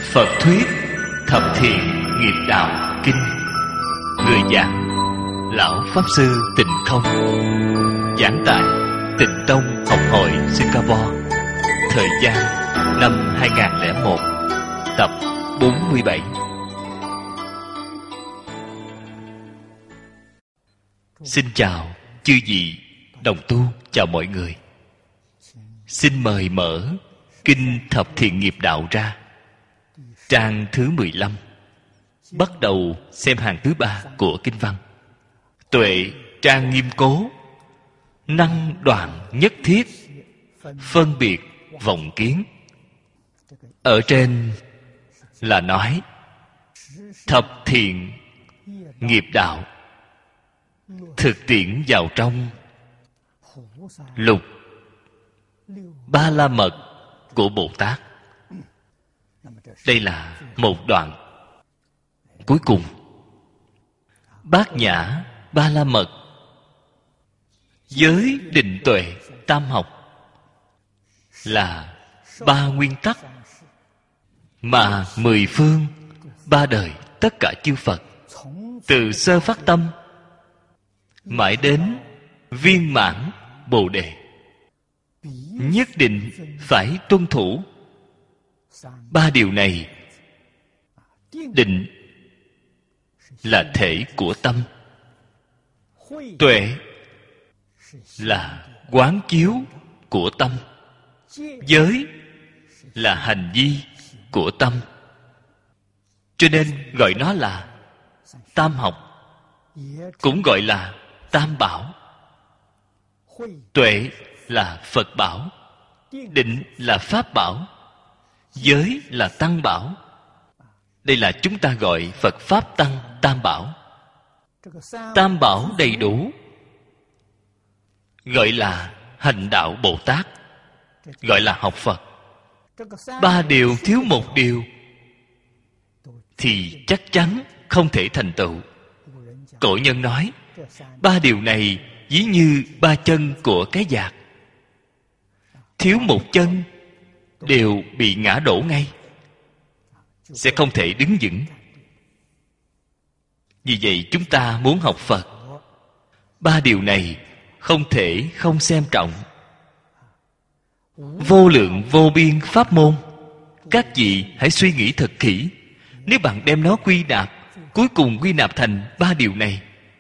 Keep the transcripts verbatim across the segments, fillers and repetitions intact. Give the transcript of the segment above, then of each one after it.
Phật thuyết Thập Thiện Nghiệp Đạo Kinh. Người giảng Lão Pháp Sư Tịnh Không. Giảng tại Tịnh Tông Học Hội Singapore. Thời gian năm hai nghìn lẻ một. Tập bốn mươi bảy. Xin chào chư vị đồng tu, chào mọi người. Xin mời mở Kinh Thập Thiện Nghiệp Đạo ra, trang thứ mười lăm. Bắt đầu xem hàng thứ ba của kinh văn. Tuệ trang nghiêm cố, năng đoạn nhất thiết, phân biệt vọng kiến. Ở trên là nói thập thiện nghiệp đạo thực tiễn vào trong lục ba la mật của Bồ Tát. Đây là một đoạn cuối cùng. Bát nhã ba la mật, giới định tuệ tam học là ba nguyên tắc mà mười phương ba đời tất cả chư Phật từ sơ phát tâm mãi đến viên mãn Bồ Đề nhất định phải tuân thủ. Ba điều này, định là thể của tâm, tuệ là quán chiếu của tâm, giới là hành vi của tâm. Cho nên gọi nó là tam học, cũng gọi là tam bảo. Tuệ là Phật bảo, định là Pháp bảo, giới là Tăng bảo. Đây là chúng ta gọi Phật Pháp Tăng tam bảo. Tam bảo đầy đủ gọi là hành đạo Bồ Tát, gọi là học Phật. Ba điều thiếu một điều thì chắc chắn không thể thành tựu. Cổ nhân nói ba điều này ví như ba chân của cái vạc, thiếu một chân đều bị ngã đổ ngay, sẽ không thể đứng vững. Vì vậy chúng ta muốn học Phật, ba điều này không thể không xem trọng. Vô lượng vô biên pháp môn, các vị hãy suy nghĩ thật kỹ. Nếu bạn đem nó quy nạp, cuối cùng quy nạp thành ba điều này.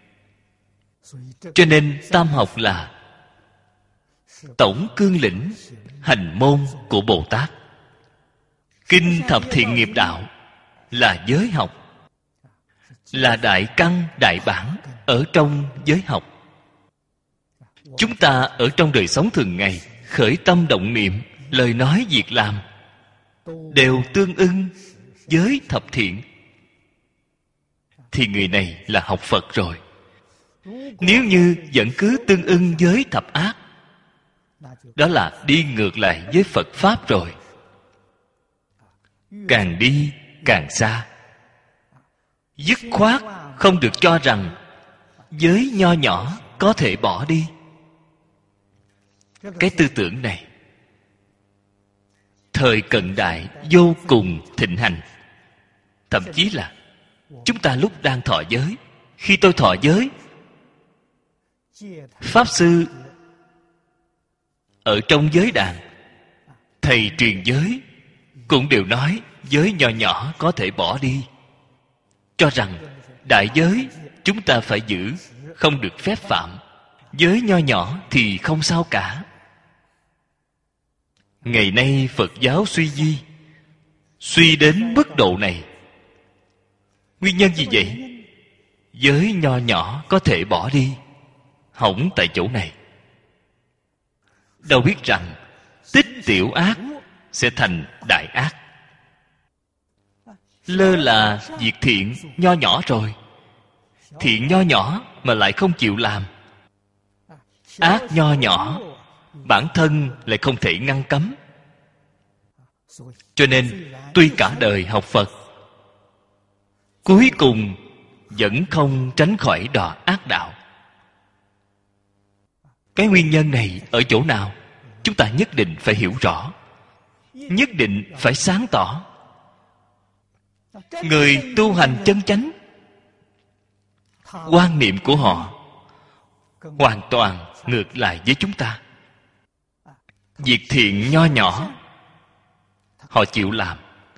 Cho nên tam học là tổng cương lĩnh hành môn của Bồ Tát. Kinh Thập Thiện Nghiệp Đạo là giới học, là đại căn đại bản ở trong giới học. Chúng ta ở trong đời sống thường ngày, khởi tâm động niệm, lời nói việc làm đều tương ưng với thập thiện, thì người này là học Phật rồi. Nếu như vẫn cứ tương ưng với thập ác, đó là đi ngược lại với Phật Pháp rồi. Càng đi càng xa. Dứt khoát không được cho rằng giới nho nhỏ có thể bỏ đi. Cái tư tưởng này thời cận đại vô cùng thịnh hành. Thậm chí là chúng ta lúc đang thọ giới, khi tôi thọ giới, Pháp Sư ở trong giới đàn, thầy truyền giới cũng đều nói giới nho nhỏ có thể bỏ đi, cho rằng đại giới chúng ta phải giữ, không được phép phạm. Giới nho nhỏ thì không sao cả. Ngày nay Phật giáo suy vi, suy đến mức độ này. Nguyên nhân gì vậy? Giới nho nhỏ có thể bỏ đi, hỏng tại chỗ này. Đâu biết rằng tích tiểu ác sẽ thành đại ác. Lơ là việc thiện nho nhỏ rồi, thiện nho nhỏ mà lại không chịu làm, ác nho nhỏ bản thân lại không thể ngăn cấm. Cho nên tuy cả đời học Phật, cuối cùng vẫn không tránh khỏi đọa ác đạo. Cái nguyên nhân này ở chỗ nào? Chúng ta nhất định phải hiểu rõ, nhất định phải sáng tỏ. Người tu hành chân chánh, quan niệm của họ hoàn toàn ngược lại với chúng ta. Việc thiện nho nhỏ họ chịu làm,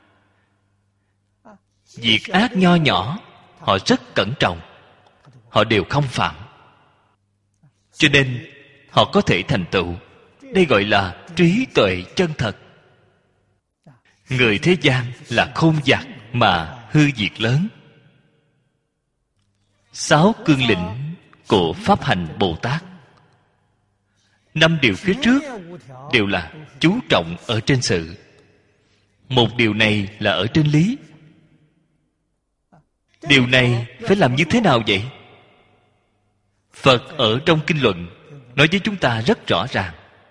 việc ác nho nhỏ họ rất cẩn trọng, họ đều không phạm. Cho nên họ có thể thành tựu. Đây gọi là trí tuệ chân thật. Người thế gian là khôn vặt mà hư việc lớn. Sáu cương lĩnh của Pháp hành Bồ Tát, năm điều phía trước đều là chú trọng ở trên sự. Một điều này là ở trên lý. Điều này phải làm như thế nào vậy? Phật ở trong kinh luận nói với chúng ta rất rõ ràng.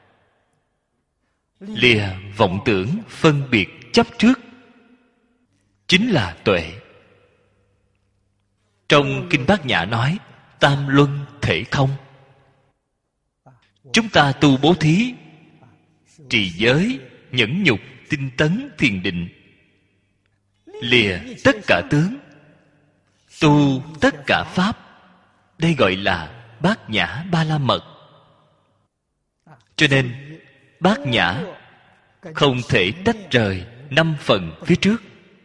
Lìa vọng tưởng phân biệt chấp trước chính là tuệ. Trong kinh Bát Nhã nói tam luân thể không. Chúng ta tu bố thí, trì giới, nhẫn nhục, tinh tấn, thiền định, lìa tất cả tướng, tu tất cả pháp. Đây gọi là Bát Nhã Ba La Mật. Cho nên Bát Nhã không thể tách rời năm phần phía trước.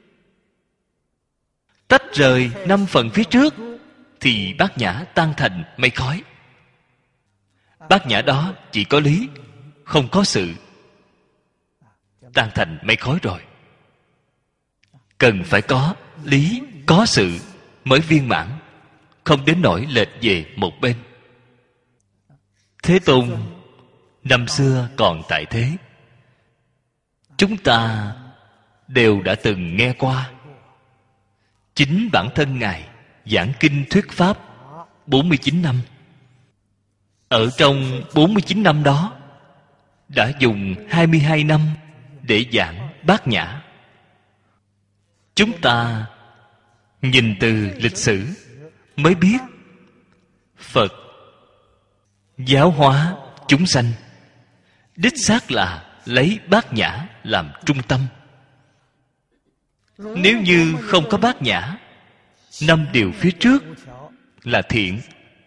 Tách rời năm phần phía trước thì Bát Nhã tan thành mây khói. Bát Nhã đó chỉ có lý, không có sự, tan thành mây khói rồi. Cần phải có lý, có sự mới viên mãn, không đến nỗi lệch về một bên. Thế Tôn năm xưa còn tại thế, chúng ta đều đã từng nghe qua. Chính bản thân Ngài giảng kinh thuyết pháp bốn mươi chín năm. Ở trong bốn mươi chín năm đó đã dùng hai mươi hai năm để giảng Bát Nhã. Chúng ta nhìn từ lịch sử mới biết Phật giáo hóa chúng sanh đích xác là lấy Bát Nhã làm trung tâm. Nếu như không có Bát Nhã, năm điều phía trước là thiện,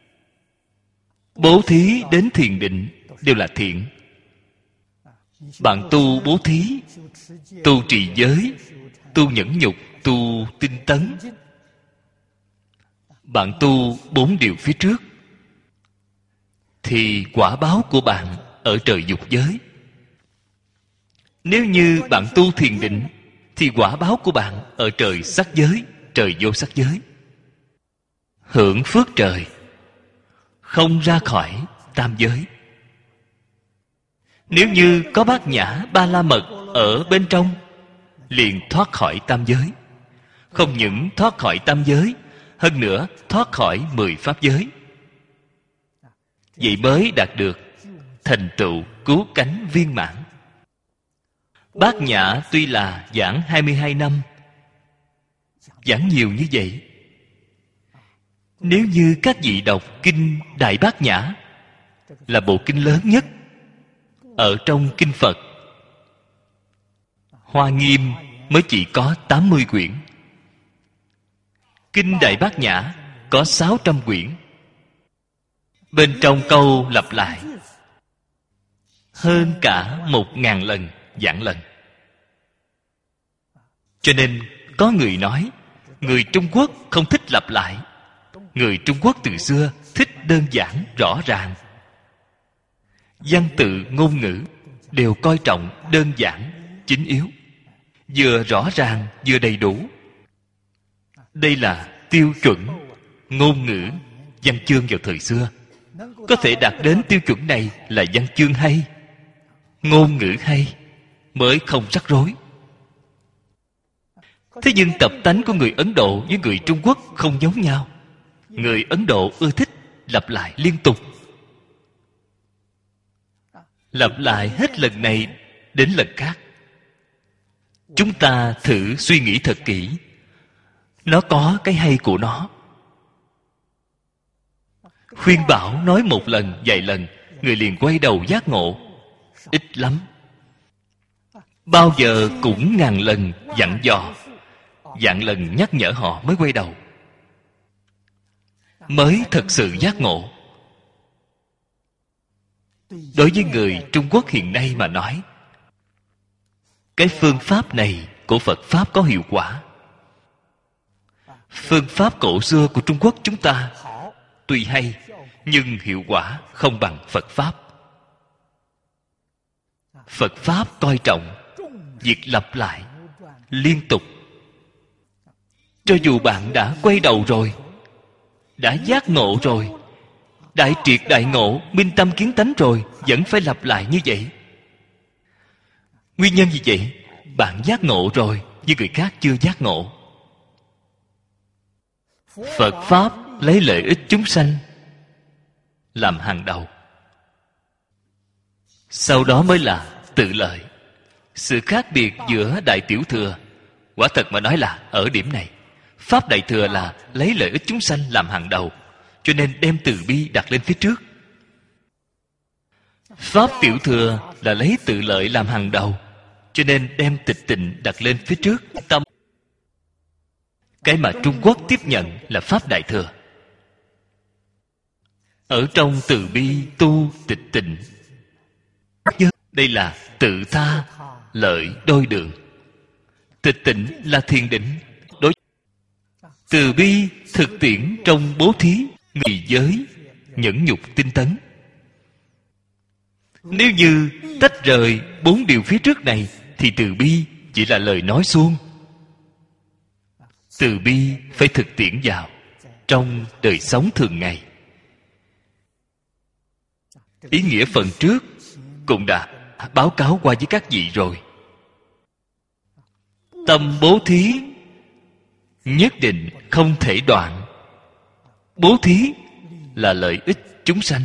bố thí đến thiền định đều là thiện. Bạn tu bố thí, tu trì giới, tu nhẫn nhục, tu tinh tấn, bạn tu bốn điều phía trước, thì quả báo của bạn ở trời dục giới. Nếu như bạn tu thiền định, thì quả báo của bạn ở trời sắc giới, trời vô sắc giới. Hưởng phước trời, không ra khỏi tam giới. Nếu như có Bát Nhã Ba La Mật ở bên trong, liền thoát khỏi tam giới. Không những thoát khỏi tam giới, hơn nữa thoát khỏi mười pháp giới. Vậy mới đạt được thành tựu cứu cánh viên mãn. Bát Nhã tuy là giảng hai mươi hai năm, giảng nhiều như vậy. Nếu như các vị đọc kinh Đại Bát Nhã, là bộ kinh lớn nhất ở trong kinh Phật, Hoa Nghiêm mới chỉ có tám mươi quyển. Kinh Đại Bát Nhã có sáu trăm quyển. Bên trong câu lặp lại hơn cả một ngàn lần giảng lần. Cho nên có người nói người Trung Quốc không thích lặp lại. Người Trung Quốc từ xưa thích đơn giản rõ ràng. Văn tự ngôn ngữ đều coi trọng đơn giản chính yếu, vừa rõ ràng vừa đầy đủ. Đây là tiêu chuẩn ngôn ngữ văn chương vào thời xưa. Có thể đạt đến tiêu chuẩn này là văn chương hay, ngôn ngữ hay, mới không rắc rối. Thế nhưng tập tánh của người Ấn Độ với người Trung Quốc không giống nhau. Người Ấn Độ ưa thích lặp lại liên tục, lặp lại hết lần này đến lần khác. Chúng ta thử suy nghĩ thật kỹ, nó có cái hay của nó. Khuyên bảo nói một lần, vài lần, người liền quay đầu giác ngộ. Ít lắm. Bao giờ cũng ngàn lần dặn dò, vạn lần nhắc nhở họ mới quay đầu, mới thật sự giác ngộ. Đối với người Trung Quốc hiện nay mà nói, cái phương pháp này của Phật Pháp có hiệu quả. Phương pháp cổ xưa của Trung Quốc chúng ta tuy hay, nhưng hiệu quả không bằng Phật Pháp. Phật Pháp coi trọng việc lặp lại liên tục. Cho dù bạn đã quay đầu rồi, đã giác ngộ rồi, đại triệt đại ngộ, minh tâm kiến tánh rồi, vẫn phải lặp lại như vậy. Nguyên nhân gì vậy? Bạn giác ngộ rồi, nhưng người khác chưa giác ngộ. Phật Pháp lấy lợi ích chúng sanh làm hàng đầu, sau đó mới là tự lợi. Sự khác biệt giữa Đại Tiểu Thừa, quả thật mà nói là ở điểm này. Pháp Đại Thừa là lấy lợi ích chúng sanh làm hàng đầu, cho nên đem từ bi đặt lên phía trước. Pháp Tiểu Thừa là lấy tự lợi làm hàng đầu, cho nên đem tịch tịnh đặt lên phía trước. Tâm cái mà Trung Quốc tiếp nhận là Pháp Đại Thừa. Ở trong từ bi tu tịch tịnh, đây là tự tha lợi đôi đường. Tịch tịnh là thiền định. Đối từ bi thực tiễn trong bố thí, người giới, nhẫn nhục tinh tấn. Nếu như tách rời bốn điều phía trước này, thì từ bi chỉ là lời nói suông. Từ bi phải thực tiễn vào trong đời sống thường ngày. Ý nghĩa phần trước cũng đã báo cáo qua với các vị rồi. Tâm bố thí nhất định không thể đoạn. Bố thí là lợi ích chúng sanh.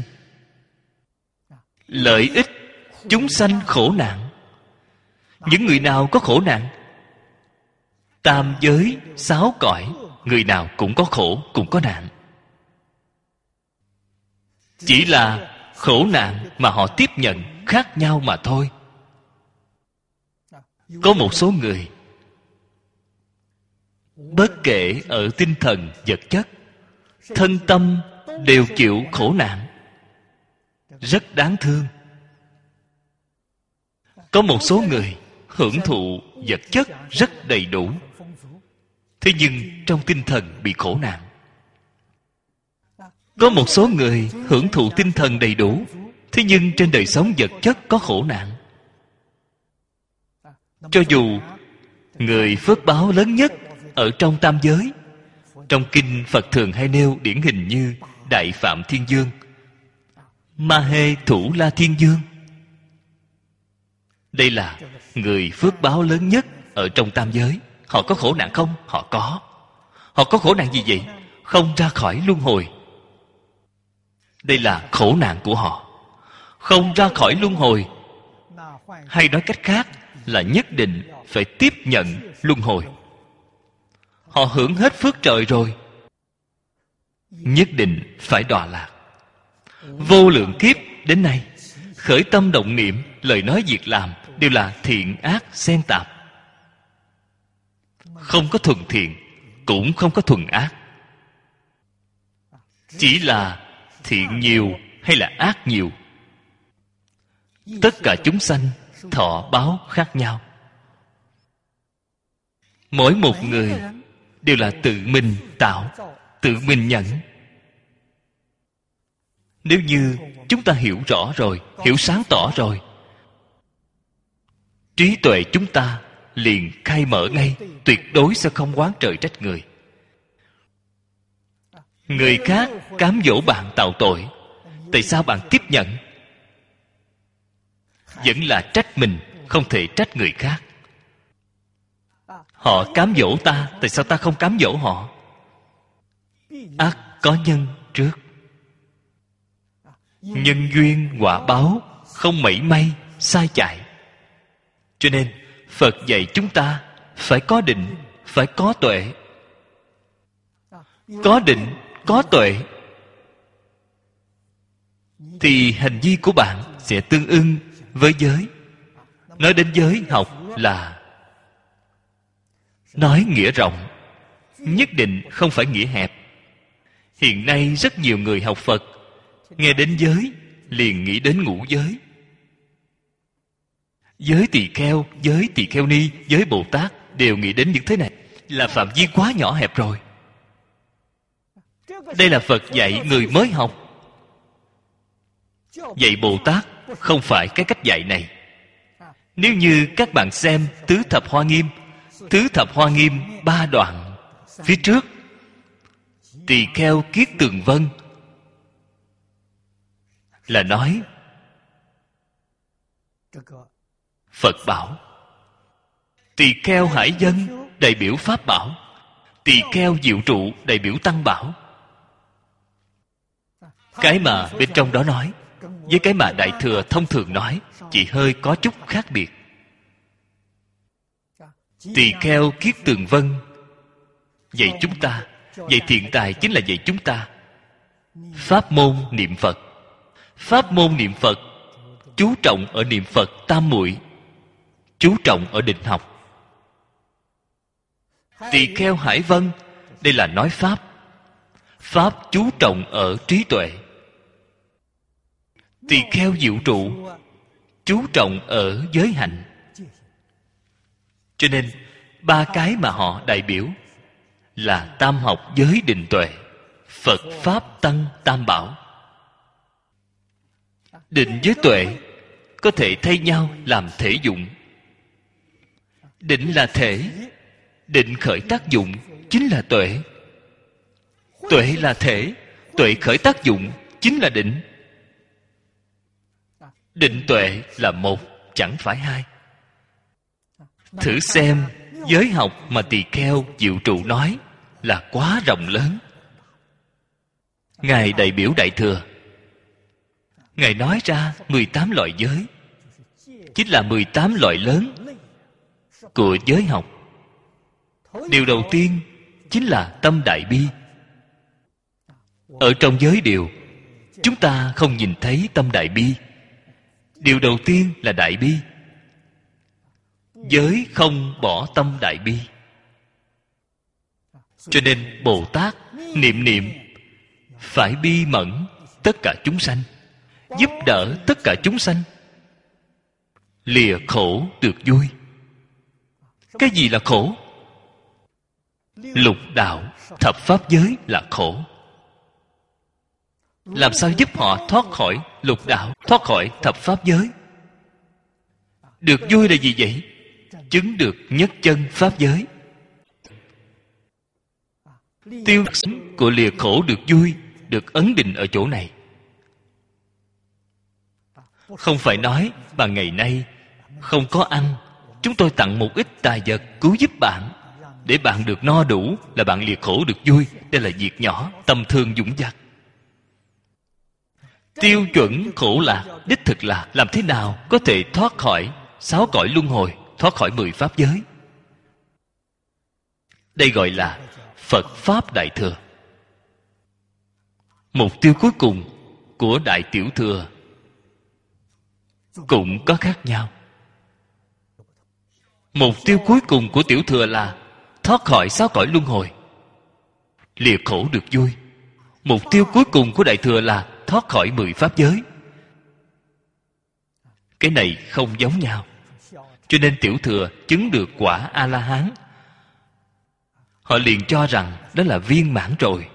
Lợi ích chúng sanh khổ nạn. Những người nào có khổ nạn? Tam giới, sáu cõi, người nào cũng có khổ, cũng có nạn. Chỉ là khổ nạn mà họ tiếp nhận khác nhau mà thôi. Có một số người bất kể ở tinh thần vật chất, thân tâm đều chịu khổ nạn, rất đáng thương. Có một số người hưởng thụ vật chất rất đầy đủ, thế nhưng trong tinh thần bị khổ nạn. Có một số người hưởng thụ tinh thần đầy đủ, thế nhưng trên đời sống vật chất có khổ nạn. Cho dù người phước báo lớn nhất ở trong tam giới, trong kinh Phật thường hay nêu điển hình như Đại Phạm Thiên Dương, Ma Hê Thủ La Thiên Dương. Đây là người phước báo lớn nhất ở trong tam giới. Họ có khổ nạn không? Họ có. Họ có khổ nạn gì vậy? Không ra khỏi luân hồi. Đây là khổ nạn của họ. Không ra khỏi luân hồi, hay nói cách khác là nhất định phải tiếp nhận luân hồi. Họ hưởng hết phước trời rồi, nhất định phải đọa lạc. Vô lượng kiếp đến nay, khởi tâm động niệm, lời nói việc làm đều là thiện ác xen tạp. Không có thuần thiện, cũng không có thuần ác. Chỉ là thiện nhiều hay là ác nhiều. Tất cả chúng sanh thọ báo khác nhau. Mỗi một người đều là tự mình tạo, tự mình nhận. Nếu như chúng ta hiểu rõ rồi, hiểu sáng tỏ rồi, trí tuệ chúng ta liền khai mở ngay, tuyệt đối sẽ không oán trời trách người. Người khác cám dỗ bạn tạo tội, tại sao bạn tiếp nhận? Vẫn là trách mình, không thể trách người khác. Họ cám dỗ ta, tại sao ta không cám dỗ họ? Ác có nhân trước, nhân duyên quả báo không mảy may sai chạy. Cho nên Phật dạy chúng ta phải có định, phải có tuệ. Có định, có tuệ, thì hành vi của bạn sẽ tương ưng với giới. Nói đến giới học là nói nghĩa rộng, nhất định không phải nghĩa hẹp. Hiện nay rất nhiều người học Phật, nghe đến giới liền nghĩ đến ngũ giới. Giới tỳ kheo, giới tỳ kheo ni, giới Bồ Tát đều nghĩ đến những thế này, là phạm vi quá nhỏ hẹp rồi. Đây là Phật dạy người mới học. Dạy Bồ Tát không phải cái cách dạy này. Nếu như các bạn xem Tứ Thập Hoa Nghiêm, Tứ Thập Hoa Nghiêm ba đoạn phía trước, tỳ kheo kiết tường vân là nói Phật bảo, tỳ kheo hải dân đại biểu Pháp bảo, tỳ kheo diệu trụ đại biểu Tăng bảo. Cái mà bên trong đó nói với cái mà Đại Thừa thông thường nói chỉ hơi có chút khác biệt. Tỳ kheo kiết tường vân dạy chúng ta, dạy thiện tài chính là dạy chúng ta pháp môn niệm Phật. Pháp môn niệm Phật chú trọng ở niệm Phật tam muội, chú trọng ở định học. Tỳ kheo hải vân, đây là nói Pháp. Pháp chú trọng ở trí tuệ. Tỳ kheo diệu trụ chú trọng ở giới hạnh. Cho nên ba cái mà họ đại biểu là tam học giới định tuệ, Phật Pháp Tăng Tam Bảo. Định với tuệ có thể thay nhau làm thể dụng. Định là thể, định khởi tác dụng chính là tuệ. Tuệ là thể, tuệ khởi tác dụng chính là định. Định tuệ là một, chẳng phải hai. Thử xem giới học mà tỳ kheo diệu trụ nói là quá rộng lớn. Ngài đại biểu Đại Thừa, Ngài nói ra mười tám loại giới, chính là mười tám loại lớn của giới học. Điều đầu tiên chính là tâm đại bi. Ở trong giới điều, chúng ta không nhìn thấy tâm đại bi. Điều đầu tiên là đại bi. Giới không bỏ tâm đại bi. Cho nên Bồ Tát niệm niệm phải bi mẫn tất cả chúng sanh, giúp đỡ tất cả chúng sanh, lìa khổ được vui. Cái gì là khổ? Lục đạo thập pháp giới là khổ. Làm sao giúp họ thoát khỏi lục đạo, thoát khỏi thập pháp giới? Được vui là gì vậy? Chứng được nhất chân pháp giới. Tiêu của lìa khổ được vui được ấn định ở chỗ này. Không phải nói mà ngày nay không có ăn, chúng tôi tặng một ít tài vật cứu giúp bạn, để bạn được no đủ là bạn lìa khổ được vui. Đây là việc nhỏ, tầm thường dũng dạc. Tiêu chuẩn khổ lạc, đích thực là làm thế nào có thể thoát khỏi sáu cõi luân hồi, thoát khỏi mười pháp giới. Đây gọi là Phật Pháp Đại Thừa. Mục tiêu cuối cùng của Đại Tiểu Thừa cũng có khác nhau. Mục tiêu cuối cùng của Tiểu Thừa là thoát khỏi sáu cõi luân hồi, lìa khổ được vui. Mục tiêu cuối cùng của Đại Thừa là thoát khỏi mười pháp giới. Cái này không giống nhau. Cho nên Tiểu Thừa chứng được quả A-la-hán, họ liền cho rằng đó là viên mãn rồi.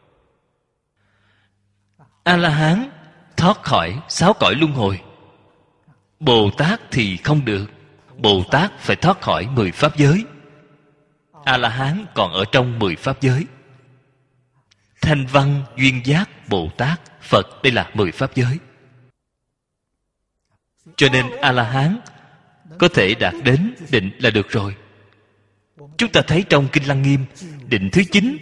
A-la-hán thoát khỏi sáu cõi luân hồi. Bồ Tát thì không được. Bồ Tát phải thoát khỏi mười pháp giới. A-la-hán còn ở trong mười pháp giới. Thanh Văn, Duyên Giác, Bồ Tát, Phật, đây là mười pháp giới. Cho nên A-la-hán có thể đạt đến định là được rồi. Chúng ta thấy trong Kinh Lăng Nghiêm, định thứ chín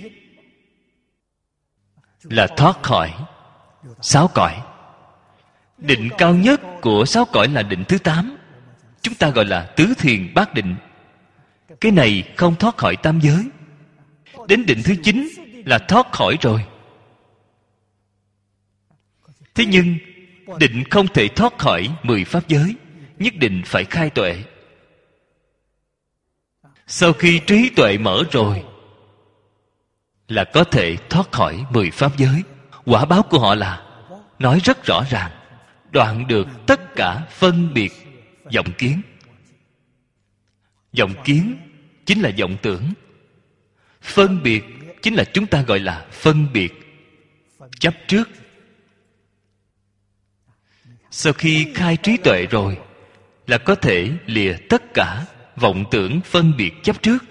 là thoát khỏi sáu cõi. Định cao nhất của sáu cõi là định thứ tám. Chúng ta gọi là tứ thiền bát định. Cái này không thoát khỏi tam giới. Đến định thứ chín là thoát khỏi rồi. Thế nhưng định không thể thoát khỏi mười pháp giới, nhất định phải khai tuệ. Sau khi trí tuệ mở rồi là có thể thoát khỏi mười pháp giới. Quả báo của họ là nói rất rõ ràng, đoạn được tất cả phân biệt vọng kiến. Vọng kiến chính là vọng tưởng. Phân biệt chính là chúng ta gọi là phân biệt chấp trước. Sau khi khai trí tuệ rồi là có thể lìa tất cả vọng tưởng phân biệt chấp trước.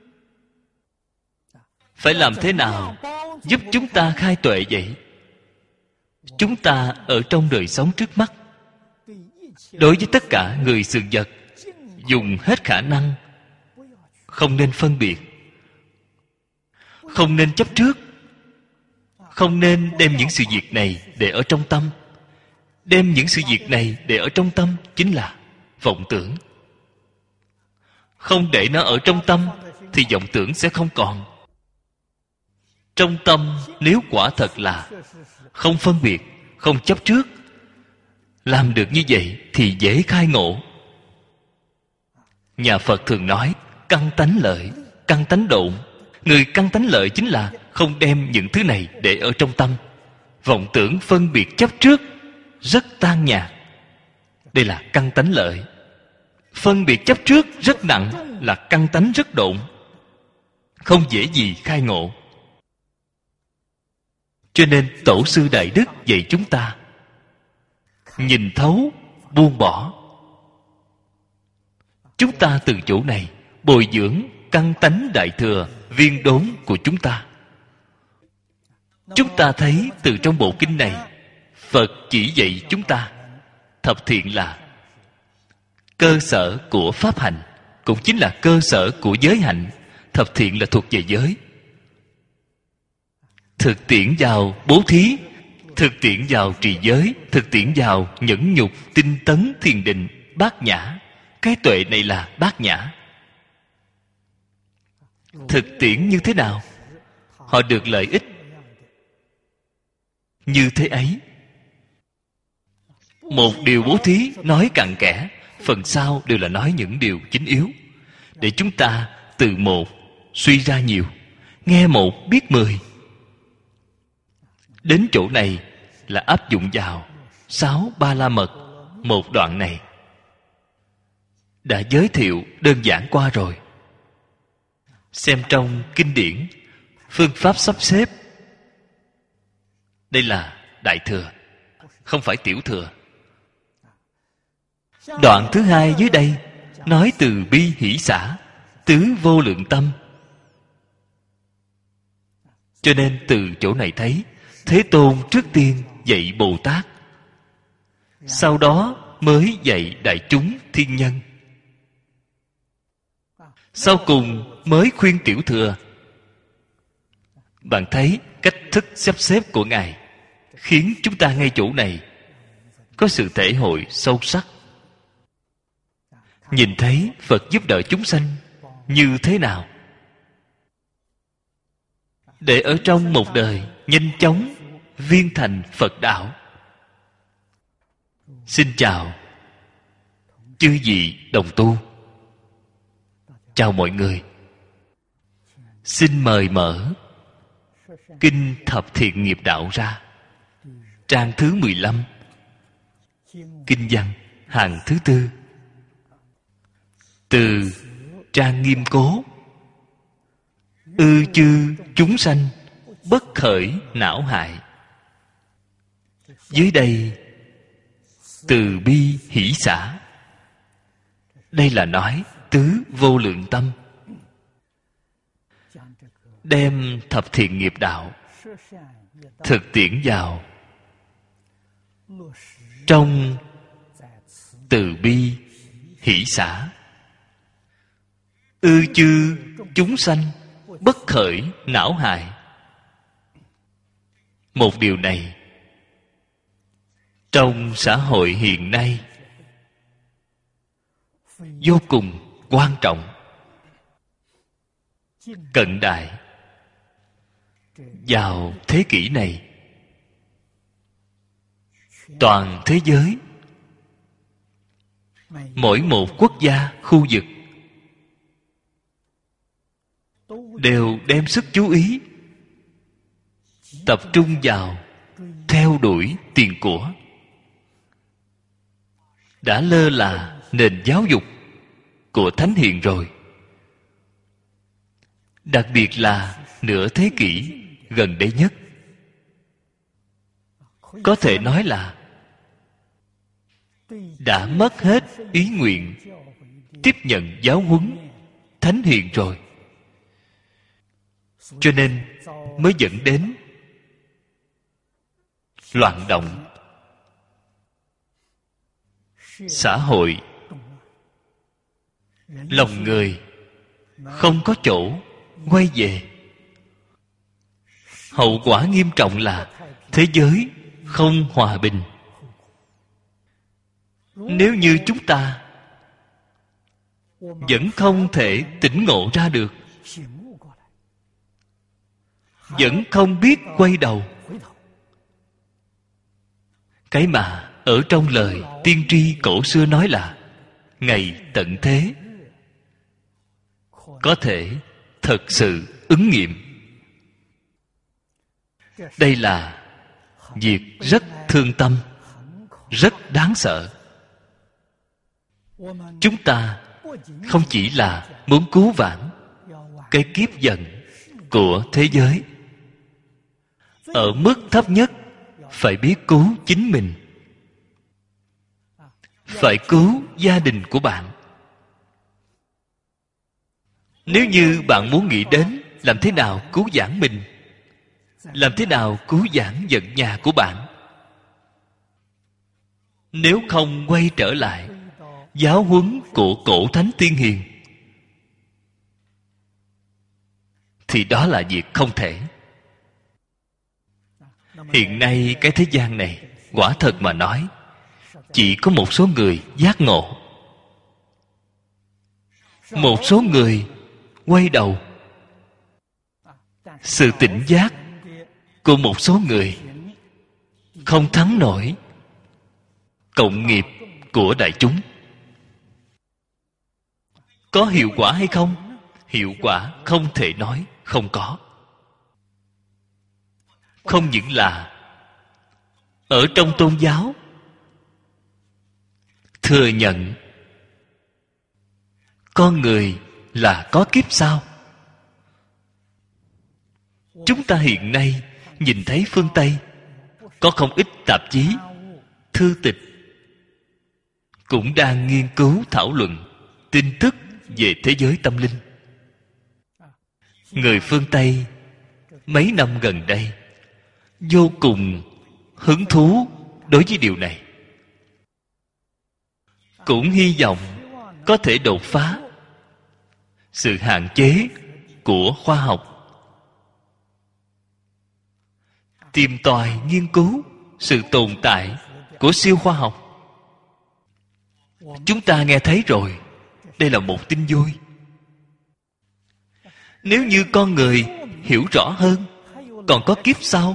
Phải làm thế nào giúp chúng ta khai tuệ vậy? Chúng ta ở trong đời sống trước mắt, đối với tất cả người sự vật, dùng hết khả năng, không nên phân biệt, không nên chấp trước, không nên đem những sự việc này để ở trong tâm. Đem những sự việc này để ở trong tâm chính là vọng tưởng. Không để nó ở trong tâm thì vọng tưởng sẽ không còn. Trong tâm nếu quả thật là không phân biệt, không chấp trước, làm được như vậy thì dễ khai ngộ. Nhà Phật thường nói căn tánh lợi, căn tánh độn. Người căn tánh lợi chính là không đem những thứ này để ở trong tâm. Vọng tưởng phân biệt chấp trước rất tan nhạt. Đây là căn tánh lợi. Phân biệt chấp trước rất nặng là căn tánh rất độn, không dễ gì khai ngộ. Cho nên Tổ sư Đại Đức dạy chúng ta nhìn thấu, buông bỏ. Chúng ta từ chỗ này bồi dưỡng căn tánh đại thừa viên đốn của chúng ta. Chúng ta thấy từ trong bộ kinh này, Phật chỉ dạy chúng ta thập thiện là cơ sở của pháp hành, cũng chính là cơ sở của giới hạnh. Thập thiện là thuộc về giới. Thực tiễn vào bố thí, thực tiễn vào trì giới, thực tiễn vào nhẫn nhục, tinh tấn, thiền định, bát nhã. Cái tuệ này là bát nhã. Thực tiễn như thế nào? Họ được lợi ích như thế ấy. Một điều bố thí nói cặn kẽ, phần sau đều là nói những điều chính yếu, để chúng ta từ một suy ra nhiều, nghe một biết mười. Đến chỗ này là áp dụng vào sáu ba la mật. Một đoạn này đã giới thiệu đơn giản qua rồi. Xem trong kinh điển phương pháp sắp xếp, đây là đại thừa, không phải tiểu thừa. Đoạn thứ hai dưới đây nói từ bi hỷ xả, tứ vô lượng tâm. Cho nên từ chỗ này thấy Thế Tôn trước tiên dạy Bồ Tát, sau đó mới dạy đại chúng thiên nhân, sau cùng mới khuyên tiểu thừa. Bạn thấy cách thức sắp xếp của Ngài khiến chúng ta ngay chỗ này có sự thể hội sâu sắc. Nhìn thấy Phật giúp đỡ chúng sanh như thế nào, để ở trong một đời nhanh chóng viên thành Phật đạo. Xin chào chư vị đồng tu, chào mọi người. Xin mời mở Kinh Thập Thiện Nghiệp Đạo ra, trang thứ mười lăm, kinh văn hàng thứ tư. Từ trang nghiêm cố: ư chư chúng sanh bất khởi não hại. Dưới đây từ bi hỷ xả, đây là nói tứ vô lượng tâm. Đem thập thiện nghiệp đạo thực tiễn vào trong từ bi hỷ xả. Ư chư chúng sanh bất khởi não hại. Một điều này trong xã hội hiện nay vô cùng quan trọng. Cận đại, vào thế kỷ này, toàn thế giới, mỗi một quốc gia, khu vực đều đem sức chú ý tập trung vào theo đuổi tiền của, đã lơ là nền giáo dục của thánh hiền rồi. Đặc biệt là nửa thế kỷ gần đây nhất, có thể nói là đã mất hết ý nguyện tiếp nhận giáo huấn thánh hiền rồi. Cho nên mới dẫn đến loạn động xã hội, lòng người không có chỗ quay về. Hậu quả nghiêm trọng là thế giới không hòa bình. Nếu như chúng ta vẫn không thể tỉnh ngộ ra được, vẫn không biết quay đầu, cái mà ở trong lời tiên tri cổ xưa nói là ngày tận thế, có thể thật sự ứng nghiệm. Đây là việc rất thương tâm, rất đáng sợ. Chúng ta không chỉ là muốn cứu vãn cái kiếp dần của thế giới, ở mức thấp nhất phải biết cứu chính mình, phải cứu gia đình của bạn. Nếu như bạn muốn nghĩ đến làm thế nào cứu vãn mình, làm thế nào cứu vãn giận nhà của bạn, nếu không quay trở lại giáo huấn của cổ thánh tiên hiền, thì đó là việc không thể. Hiện nay cái thế gian này, quả thật mà nói, chỉ có một số người giác ngộ, một số người quay đầu. Sự tỉnh giác của một số người không thắng nổi cộng nghiệp của đại chúng. Có hiệu quả hay không? Hiệu quả không thể nói không có. Không những là ở trong tôn giáo thừa nhận con người là có kiếp sau. Chúng ta hiện nay nhìn thấy phương Tây có không ít tạp chí, thư tịch cũng đang nghiên cứu thảo luận tin tức về thế giới tâm linh. Người phương Tây mấy năm gần đây vô cùng hứng thú đối với điều này, cũng hy vọng có thể đột phá sự hạn chế của khoa học, tìm tòi nghiên cứu sự tồn tại của siêu khoa học. Chúng ta nghe thấy rồi, đây là một tin vui. Nếu như con người hiểu rõ hơn còn có kiếp sau,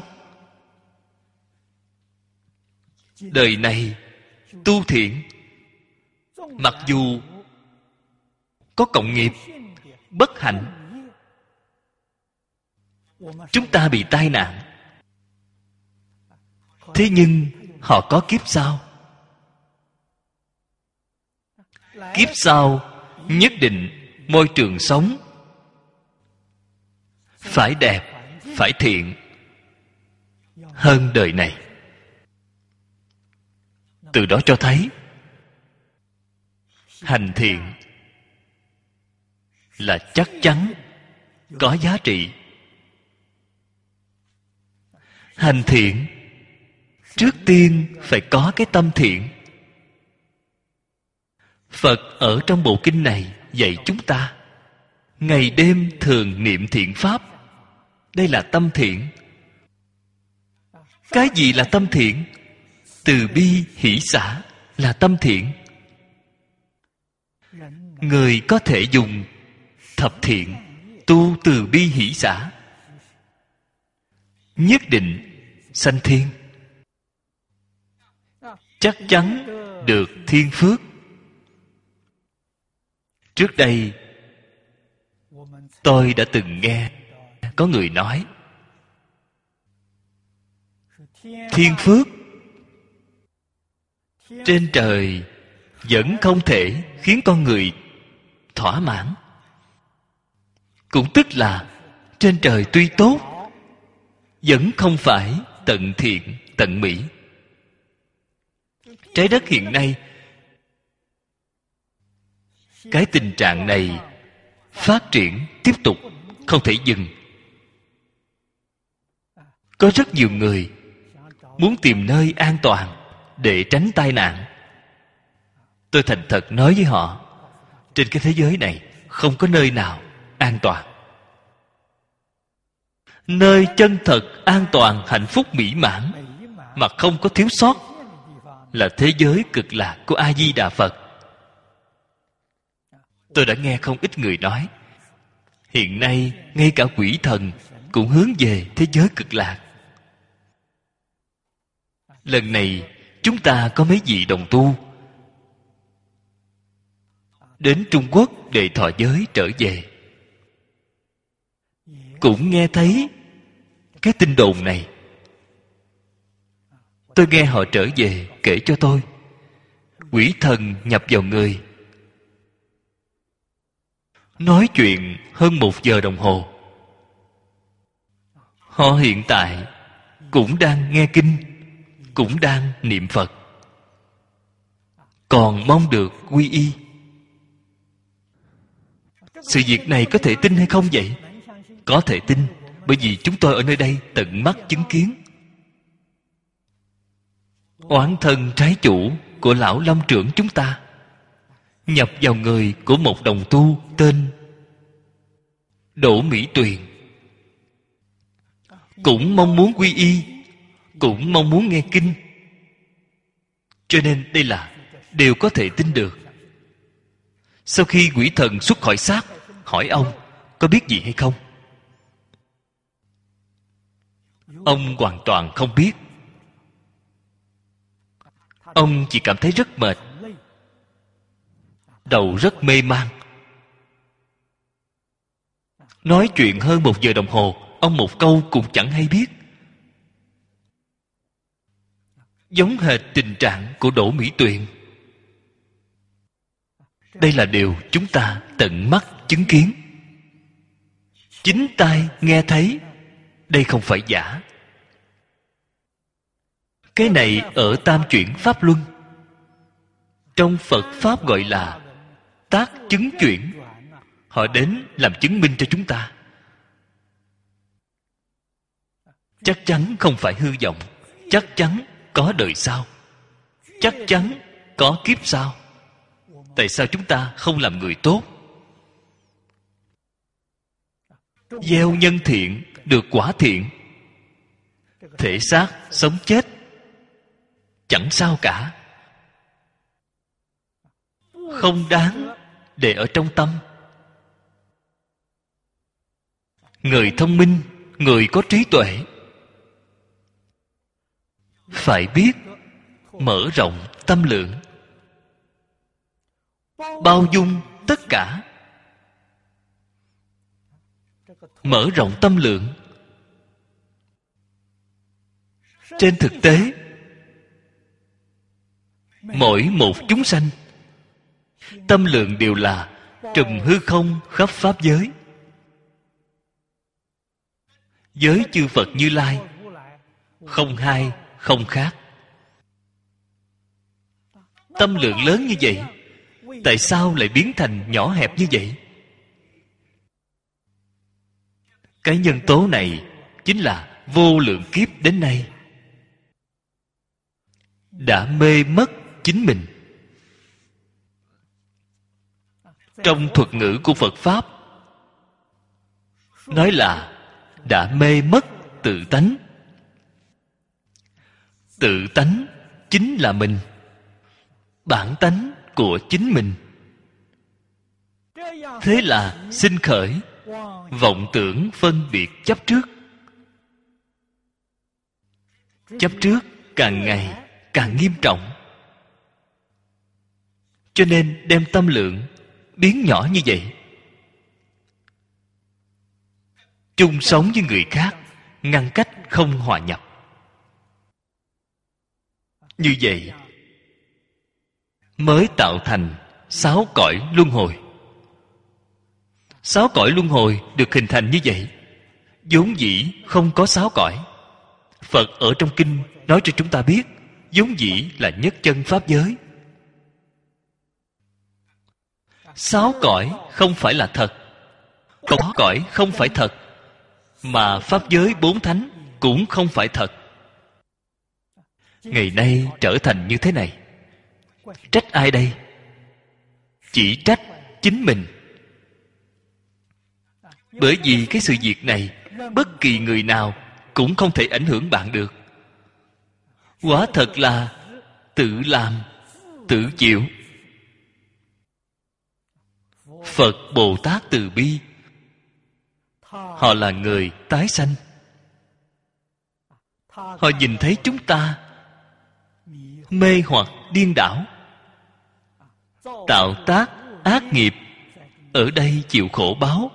đời này tu thiện, mặc dù có cộng nghiệp bất hạnh, chúng ta bị tai nạn, thế nhưng họ có kiếp sau. Kiếp sau nhất định môi trường sống phải đẹp, phải thiện hơn đời này. Từ đó cho thấy hành thiện là chắc chắn có giá trị. Hành thiện trước tiên phải có cái tâm thiện. Phật ở trong bộ kinh này dạy chúng ta ngày đêm thường niệm thiện pháp. Đây là tâm thiện. Cái gì là tâm thiện? Từ bi hỷ xả là tâm thiện. Người có thể dùng thập thiện tu từ bi hỷ xả, nhất định sanh thiên, chắc chắn được thiên phước. Trước đây Tôi đã từng nghe có người nói thiên phước trên trời vẫn không thể khiến con người thỏa mãn. Cũng tức là trên trời tuy tốt, vẫn không phải tận thiện tận mỹ. Trái đất hiện nay, cái tình trạng này phát triển tiếp tục, không thể dừng. Có rất nhiều người muốn tìm nơi an toàn để tránh tai nạn. Tôi thành thật nói với họ, trên cái thế giới này không có nơi nào an toàn. Nơi chân thật an toàn, hạnh phúc mỹ mãn mà không có thiếu sót là thế giới cực lạc của A Di Đà Phật. Tôi đã nghe không ít người nói, hiện nay ngay cả quỷ thần cũng hướng về thế giới cực lạc. Lần này chúng ta có mấy vị đồng tu đến Trung Quốc để thọ giới trở về, cũng nghe thấy cái tin đồn này. Tôi nghe họ trở về kể cho tôi, quỷ thần nhập vào người, nói chuyện hơn một giờ đồng hồ. Họ hiện tại cũng đang nghe kinh, cũng đang niệm Phật, còn mong được quy y. Sự việc này có thể tin hay không vậy? Có thể tin, bởi vì chúng tôi ở nơi đây tận mắt chứng kiến. Oán thân trái chủ của lão lâm trưởng chúng ta nhập vào người của một đồng tu tên Đỗ Mỹ Tuyền, cũng mong muốn quy y, cũng mong muốn nghe kinh. Cho nên đây là đều có thể tin được. Sau khi quỷ thần xuất khỏi xác, hỏi ông có biết gì hay không? Ông hoàn toàn không biết. Ông chỉ cảm thấy rất mệt, đầu rất mê man. Nói chuyện hơn một giờ đồng hồ, ông một câu cũng chẳng hay biết. Giống hệt tình trạng của Đỗ Mỹ Tuyền. Đây là điều chúng ta tận mắt chứng kiến, chính tai nghe thấy. Đây không phải giả. Cái này ở tam chuyển pháp luân, trong Phật Pháp gọi là tác chứng chuyển. Họ đến làm chứng minh cho chúng ta. Chắc chắn không phải hư vọng, chắc chắn có đời sau, chắc chắn có kiếp sau. Tại sao chúng ta không làm người tốt? Gieo nhân thiện được quả thiện. Thể xác sống chết chẳng sao cả, không đáng để ở trong tâm. Người thông minh, người có trí tuệ phải biết mở rộng tâm lượng, bao dung tất cả. Mở rộng tâm lượng. Trên thực tế, mỗi một chúng sanh tâm lượng đều là trùm hư không khắp pháp giới. Giới chư Phật Như Lai không hai không khác. Tâm lượng lớn như vậy, tại sao lại biến thành nhỏ hẹp như vậy? Cái nhân tố này chính là vô lượng kiếp đến nay đã mê mất chính mình. Trong thuật ngữ của Phật Pháp nói là đã mê mất tự tánh. Tự tánh chính là mình, bản tánh của chính mình. Thế là sinh khởi vọng tưởng phân biệt chấp trước. Chấp trước càng ngày càng nghiêm trọng, cho nên đem tâm lượng biến nhỏ như vậy. chung sống với người khác, ngăn cách không hòa nhập. Như vậy mới tạo thành sáu cõi luân hồi. Sáu cõi luân hồi được hình thành như vậy. Vốn dĩ không có sáu cõi. Phật ở trong kinh nói cho chúng ta biết, vốn dĩ là nhất chân pháp giới. Sáu cõi không phải là thật, có cõi không phải thật, mà pháp giới bốn thánh cũng không phải thật. Ngày nay trở thành như thế này. Trách ai đây? Chỉ trách chính mình. Bởi vì cái sự việc này, bất kỳ người nào cũng không thể ảnh hưởng bạn được. Quả thật là tự làm, tự chịu. Phật Bồ Tát từ bi, họ là người tái sanh. Họ nhìn thấy chúng ta mê hoặc điên đảo, tạo tác ác nghiệp, ở đây chịu khổ báo,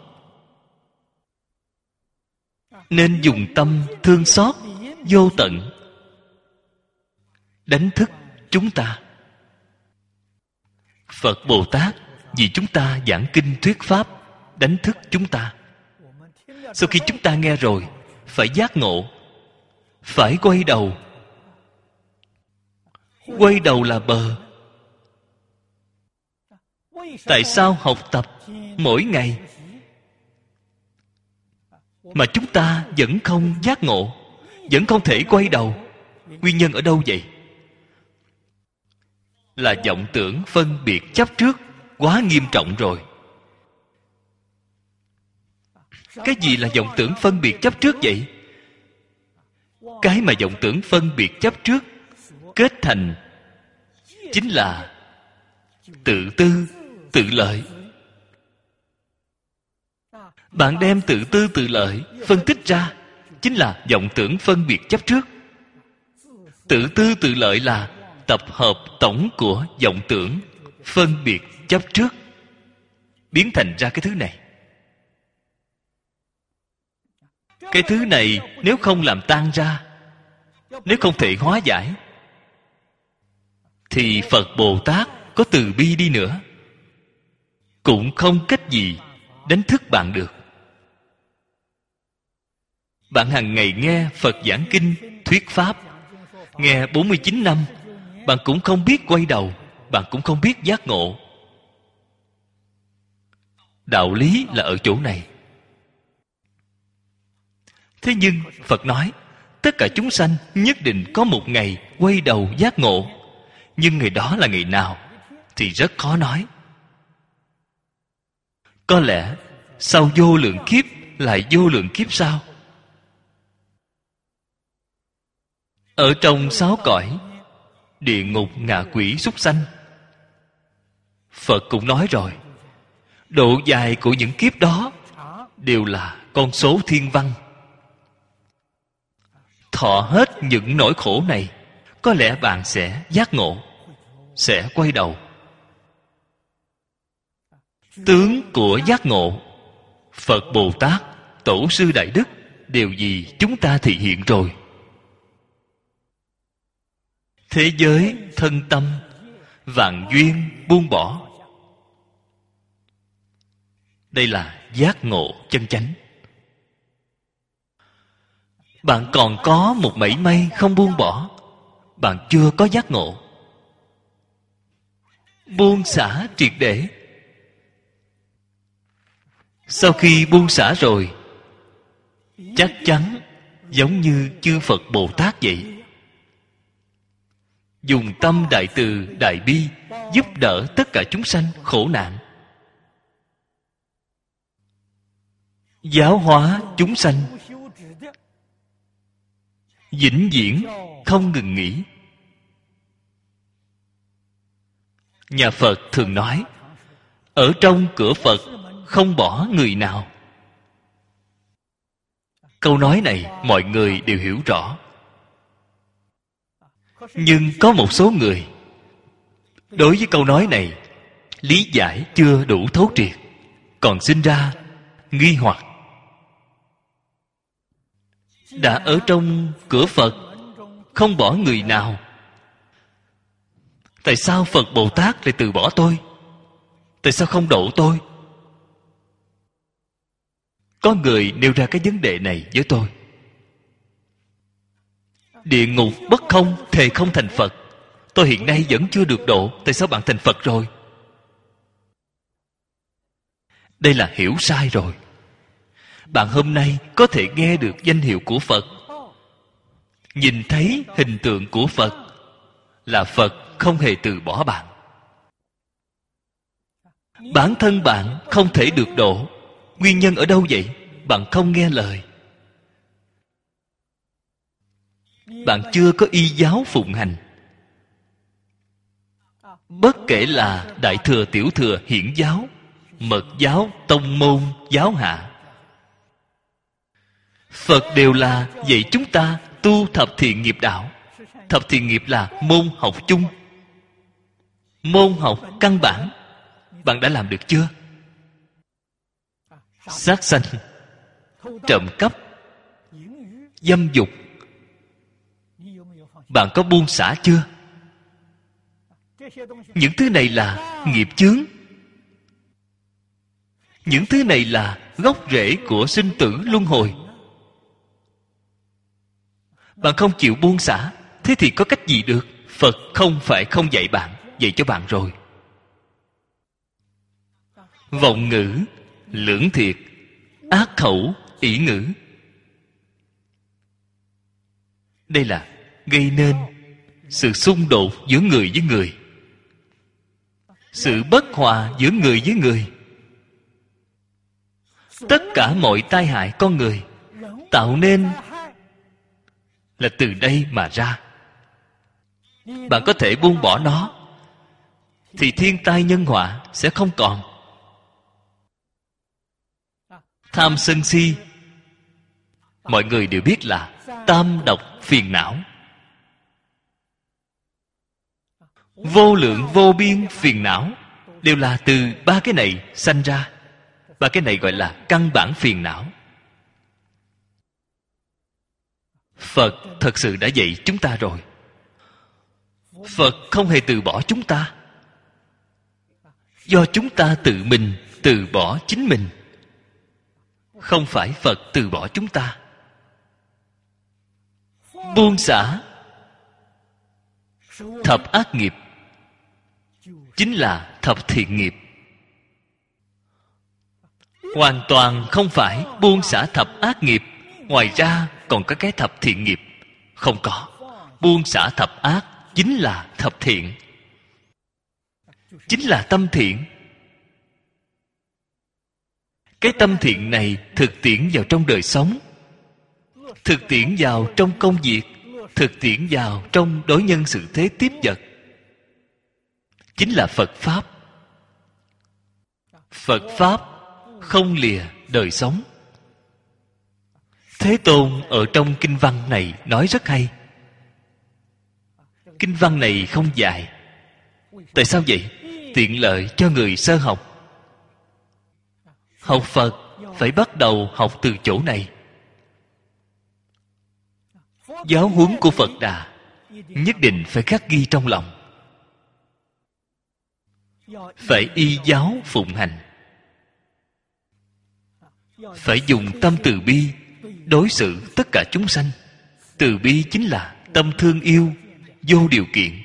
nên dùng tâm thương xót vô tận, đánh thức chúng ta. Phật Bồ Tát vì chúng ta giảng kinh thuyết pháp, đánh thức chúng ta. Sau khi chúng ta nghe rồi, phải giác ngộ, phải quay đầu. Quay đầu là bờ. Tại sao học tập mỗi ngày mà chúng ta vẫn không giác ngộ, vẫn không thể quay đầu? Nguyên nhân ở đâu vậy? Là vọng tưởng phân biệt chấp trước quá nghiêm trọng rồi. Cái gì là vọng tưởng phân biệt chấp trước vậy? Cái mà vọng tưởng phân biệt chấp trước kết thành chính là tự tư, tự lợi. Bạn đem tự tư tự lợi phân tích ra, chính là vọng tưởng phân biệt chấp trước. Tự tư tự lợi là tập hợp tổng của vọng tưởng phân biệt chấp trước, biến thành ra cái thứ này. Cái thứ này nếu không làm tan ra, nếu không thể hóa giải, thì Phật Bồ Tát có từ bi đi nữa cũng không cách gì đánh thức bạn được. Bạn hàng ngày nghe Phật giảng kinh, thuyết pháp, nghe bốn mươi chín năm, bạn cũng không biết quay đầu, bạn cũng không biết giác ngộ. Đạo lý là ở chỗ này. Thế nhưng Phật nói, tất cả chúng sanh nhất định có một ngày quay đầu giác ngộ. Nhưng ngày đó là ngày nào thì rất khó nói. Có lẽ sau vô lượng kiếp lại vô lượng kiếp sau. Ở trong sáu cõi địa ngục, ngạ quỷ, súc sanh, Phật cũng nói rồi, độ dài của những kiếp đó đều là con số thiên văn. Thọ hết những nỗi khổ này, có lẽ bạn sẽ giác ngộ, sẽ quay đầu. Tướng của giác ngộ, Phật Bồ Tát, Tổ sư Đại Đức đều vì chúng ta thị hiện rồi. Thế giới thân tâm, vạn duyên buông bỏ. Đây là giác ngộ chân chánh. Bạn còn có một mảy may không buông bỏ, bạn chưa có giác ngộ. Buông xả triệt để. Sau khi buông xả rồi, chắc chắn giống như chư Phật Bồ Tát vậy, dùng tâm đại từ đại bi giúp đỡ tất cả chúng sanh khổ nạn, giáo hóa chúng sanh, vĩnh viễn không ngừng nghỉ. Nhà Phật thường nói, ở trong cửa Phật không bỏ người nào. Câu nói này mọi người đều hiểu rõ. Nhưng có một số người đối với câu nói này lý giải chưa đủ thấu triệt, còn sinh ra nghi hoặc. đã ở trong cửa Phật, không bỏ người nào. Tại sao Phật Bồ Tát lại từ bỏ tôi? Tại sao không độ tôi? Có người nêu ra cái vấn đề này với tôi. Địa ngục bất không, thề không thành Phật. Tôi hiện nay vẫn chưa được độ, tại sao bạn thành Phật rồi? Đây là hiểu sai rồi. Bạn hôm nay có thể nghe được danh hiệu của Phật, nhìn thấy hình tượng của Phật, là Phật không hề từ bỏ bạn. Bản thân bạn không thể được độ. Nguyên nhân ở đâu vậy? Bạn không nghe lời. Bạn chưa có y giáo phụng hành. Bất kể là Đại Thừa, Tiểu Thừa, Hiển giáo, Mật giáo, Tông môn, giáo hạ, Phật đều là dạy chúng ta tu thập thiện nghiệp đạo. Thập thiện nghiệp là môn học chung, môn học căn bản. Bạn đã làm được chưa? Sát sanh, trộm cắp, dâm dục, bạn có buông xả chưa? Những thứ này là nghiệp chướng. Những thứ này là gốc rễ của sinh tử luân hồi. Bạn không chịu buông xả, thế thì có cách gì được? Phật không phải không dạy bạn, dạy cho bạn rồi. Vọng ngữ, lưỡng thiệt, ác khẩu, ỷ ngữ, đây là gây nên sự xung đột giữa người với người, sự bất hòa giữa người với người. Tất cả mọi tai hại con người tạo nên là từ đây mà ra. Bạn có thể buông bỏ nó, thì thiên tai nhân họa sẽ không còn. Tham sân si, mọi người đều biết là tam độc phiền não. Vô lượng vô biên phiền não đều là từ ba cái này sanh ra. Ba cái này gọi là căn bản phiền não. Phật thật sự đã dạy chúng ta rồi. Phật không hề từ bỏ chúng ta. Do chúng ta tự mình từ bỏ chính mình, không phải Phật từ bỏ chúng ta. Buông xả thập ác nghiệp chính là thập thiện nghiệp. Hoàn toàn không phải buông xả thập ác nghiệp, ngoài ra còn có cái thập thiện nghiệp. Không có. Buông xả thập ác chính là thập thiện, chính là tâm thiện. Cái tâm thiện này thực tiễn vào trong đời sống, thực tiễn vào trong công việc, thực tiễn vào trong đối nhân xử thế tiếp vật, chính là Phật Pháp. Phật Pháp không lìa đời sống. Thế Tôn ở trong kinh văn này nói rất hay. Kinh văn này không dài. Tại sao vậy? Tiện lợi cho người sơ học. Học Phật phải bắt đầu học từ chỗ này. Giáo huấn của Phật Đà nhất định phải khắc ghi trong lòng, phải y giáo phụng hành, phải dùng tâm từ bi đối xử tất cả chúng sanh. Từ bi chính là tâm thương yêu vô điều kiện.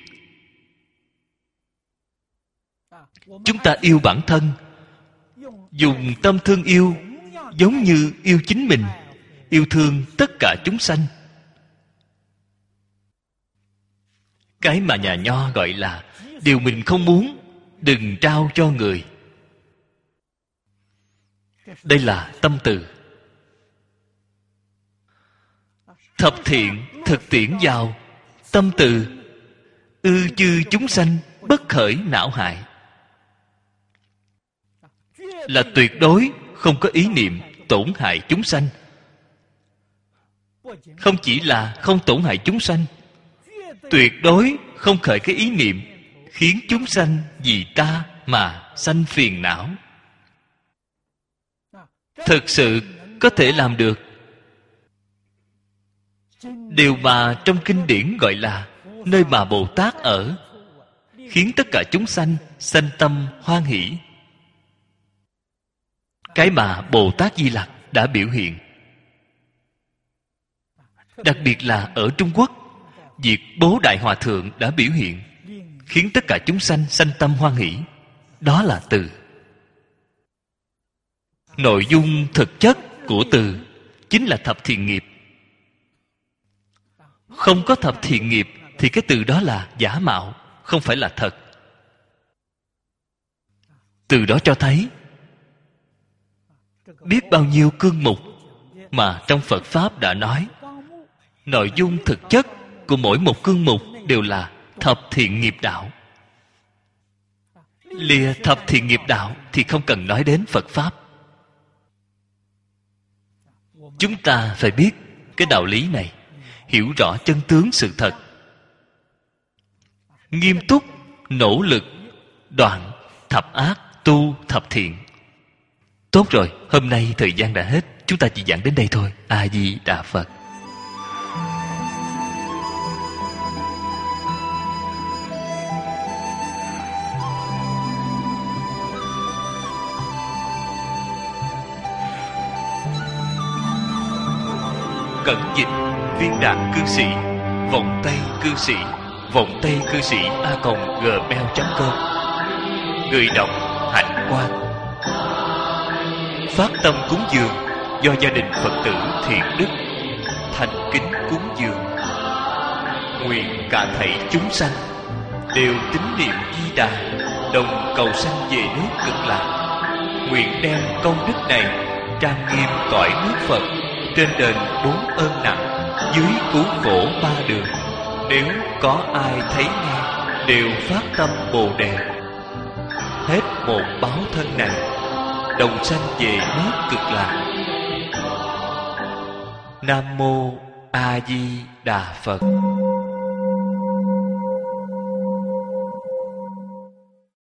Chúng ta yêu bản thân, dùng tâm thương yêu giống như yêu chính mình, yêu thương tất cả chúng sanh. Cái mà nhà Nho gọi là điều mình không muốn đừng trao cho người. Đây là tâm từ. Thập thiện thực tiễn vào tâm từ. Ư chư chúng sanh bất khởi não hại, là tuyệt đối không có ý niệm tổn hại chúng sanh. Không chỉ là không tổn hại chúng sanh, tuyệt đối không khởi cái ý niệm khiến chúng sanh vì ta mà sanh phiền não. Thực sự có thể làm được. Điều mà trong kinh điển gọi là nơi mà Bồ Tát ở, khiến tất cả chúng sanh sanh tâm hoan hỷ. Cái mà Bồ Tát Di Lặc đã biểu hiện. Đặc biệt là ở Trung Quốc, việc Bố Đại Hòa Thượng đã biểu hiện, khiến tất cả chúng sanh sanh tâm hoan hỷ. Đó là từ. Nội dung thực chất của từ chính là thập thiện nghiệp. Không có thập thiện nghiệp thì cái từ đó là giả mạo, không phải là thật. Từ đó cho thấy biết bao nhiêu cương mục mà trong Phật Pháp đã nói. Nội dung thực chất của mỗi một cương mục đều là thập thiện nghiệp đạo. Lìa thập thiện nghiệp đạo thì không cần nói đến Phật Pháp. Chúng ta phải biết cái đạo lý này, hiểu rõ chân tướng sự thật, nghiêm túc nỗ lực đoạn thập ác, tu thập thiện. Tốt rồi, hôm nay thời gian đã hết, chúng ta chỉ giảng đến đây thôi. A Di Đà Phật. Cẩn dịch Viên Đạn Cư Sĩ, Vọng Tây Cư Sĩ, Vọng Tây Cư Sĩ a còng gmail chấm com. Người đọc Hạnh Quang. Phát tâm cúng dường do gia đình Phật tử Thiện Đức thành kính cúng dường. Nguyện cả thảy chúng sanh đều tín niệm Di Đà, đồng cầu sanh về nước Cực Lạc. Nguyện đem công đức này trang nghiêm cõi nước Phật, trên đền bốn ơn nặng, dưới cứu khổ ba đường. Nếu có ai thấy nghe đều phát tâm Bồ Đề, hết một báo thân này đồng sanh về nước Cực Lạc. Nam mô A Di Đà Phật.